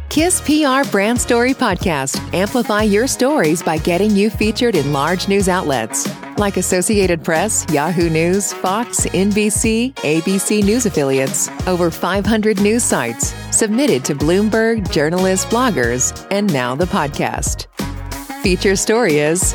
KISS PR Brand Story Podcast. Amplify your stories by getting you featured in large news outlets like Associated Press, Yahoo News, Fox, NBC, ABC News affiliates, over 500 news sites, submitted to Bloomberg, journalists, bloggers, and now the podcast. Feature story is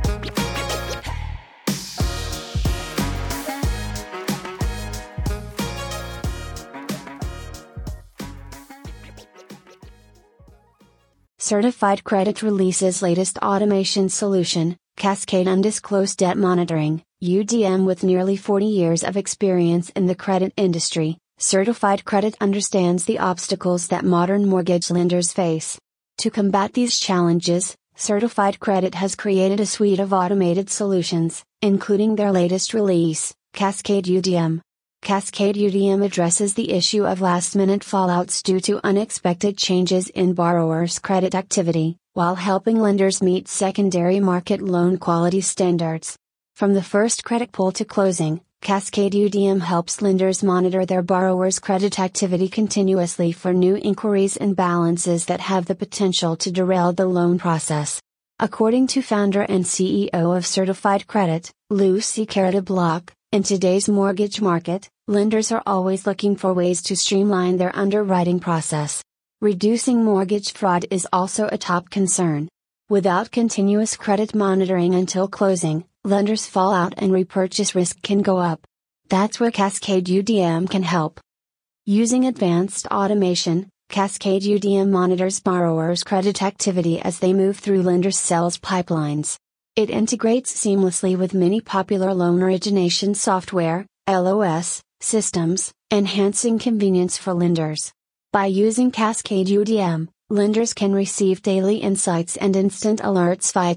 Certified Credit releases latest automation solution, Cascade Undisclosed Debt Monitoring, UDM. With nearly 40 years of experience in the credit industry, Certified Credit understands the obstacles that modern mortgage lenders face. To combat these challenges, Certified Credit has created a suite of automated solutions, including their latest release, Cascade UDM. Cascade UDM addresses the issue of last-minute fallouts due to unexpected changes in borrowers' credit activity, while helping lenders meet secondary market loan quality standards. From the first credit pull to closing, Cascade UDM helps lenders monitor their borrowers' credit activity continuously for new inquiries and balances that have the potential to derail the loan process. According to founder and CEO of Certified Credit, Lucy Carretta-Block, in today's mortgage market, lenders are always looking for ways to streamline their underwriting process. Reducing mortgage fraud is also a top concern. Without continuous credit monitoring until closing, lenders' fallout and repurchase risk can go up. That's where Cascade UDM can help. Using advanced automation, Cascade UDM monitors borrowers' credit activity as they move through lenders' sales pipelines. It integrates seamlessly with many popular loan origination software, LOS, systems, enhancing convenience for lenders. By using Cascade UDM, lenders can receive daily insights and instant alerts via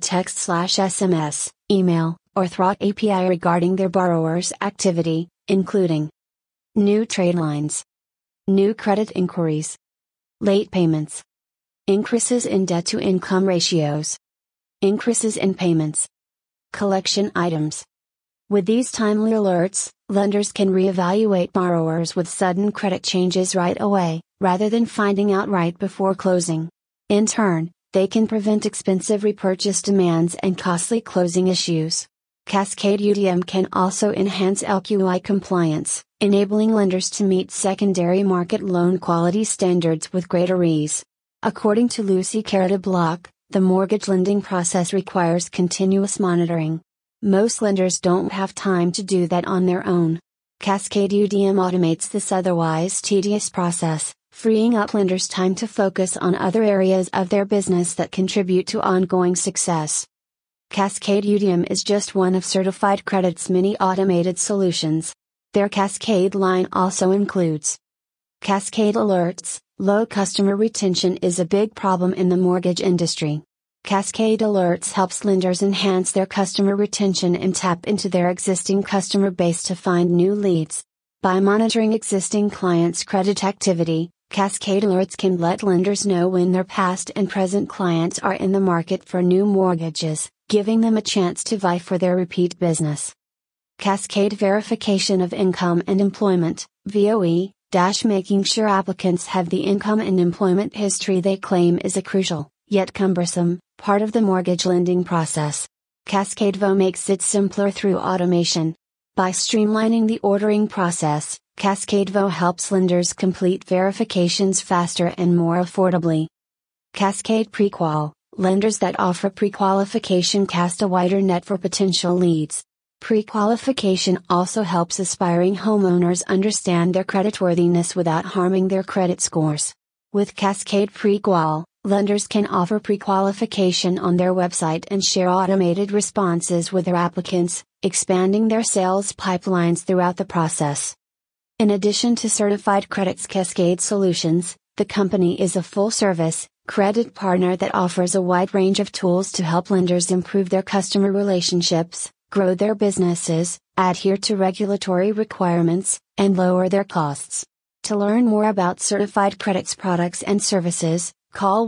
text/SMS, email, or through API regarding their borrowers' activity, including new trade lines, new credit inquiries, late payments, increases in debt-to-income ratios, increases in payments, collection items. With these timely alerts, lenders can reevaluate borrowers with sudden credit changes right away, rather than finding out right before closing. In turn, they can prevent expensive repurchase demands and costly closing issues. Cascade UDM can also enhance LQI compliance, enabling lenders to meet secondary market loan quality standards with greater ease. According to Lucy Carretta-Block, the mortgage lending process requires continuous monitoring. Most lenders don't have time to do that on their own. Cascade UDM automates this otherwise tedious process, freeing up lenders' time to focus on other areas of their business that contribute to ongoing success. Cascade UDM is just one of Certified Credit's many automated solutions. Their Cascade line also includes Cascade Alerts. Low customer retention is a big problem in the mortgage industry. Cascade Alerts helps lenders enhance their customer retention and tap into their existing customer base to find new leads. By monitoring existing clients' credit activity, Cascade Alerts can let lenders know when their past and present clients are in the market for new mortgages, giving them a chance to vie for their repeat business. Cascade Verification of Income and Employment, VOE, making sure applicants have the income and employment history they claim is a crucial, yet cumbersome, part of the mortgage lending process. Cascade VOE makes it simpler through automation. By streamlining the ordering process, Cascade VOE helps lenders complete verifications faster and more affordably. Cascade Prequal, lenders that offer prequalification cast a wider net for potential leads. Prequalification also helps aspiring homeowners understand their creditworthiness without harming their credit scores. With Cascade Prequal, lenders can offer prequalification on their website and share automated responses with their applicants, expanding their sales pipelines throughout the process. In addition to Certified Credit's Cascade solutions, the company is a full-service credit partner that offers a wide range of tools to help lenders improve their customer relationships, grow their businesses, adhere to regulatory requirements, and lower their costs. To learn more about Certified Credit's products and services, call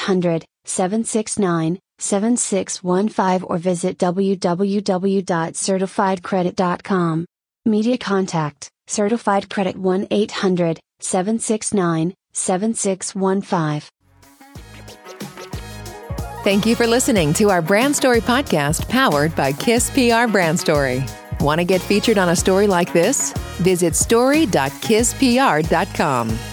1-800-769-7615 or visit www.certifiedcredit.com. Media contact, Certified Credit 1-800-769-7615. Thank you for listening to our Brand Story podcast powered by KISS PR Brand Story. Want to get featured on a story like this? Visit story.kisspr.com.